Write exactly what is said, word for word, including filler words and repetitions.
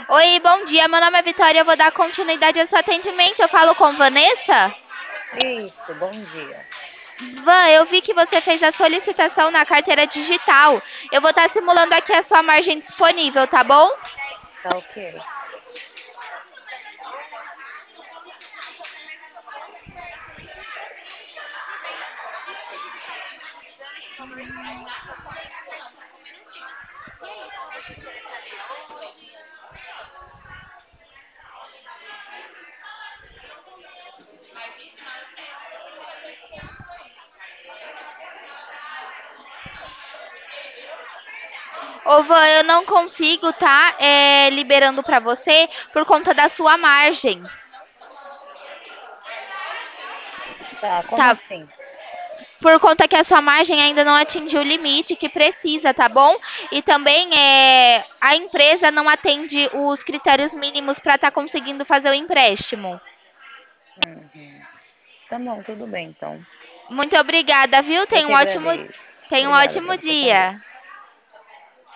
Oi, bom dia. Meu nome é Vitória. Eu vou dar continuidade ao seu atendimento. Eu falo com Vanessa? Isso, bom dia. Van, eu vi que você fez a solicitação na carteira digital. Eu vou estar simulando aqui a sua margem disponível, tá bom? Tá ok. Ô, Van, eu não consigo, tá? É, liberando para você por conta da sua margem. Tá, como Tá? assim? Por conta que a sua margem ainda não atingiu o limite que precisa, tá bom? E também é, a empresa não atende os critérios mínimos para estar conseguindo fazer o empréstimo. Uhum. Tá bom, tudo bem então. Muito obrigada, viu? Eu Tenha que um ótimo, agradeço. tenha um Obrigada para ótimo você também. dia.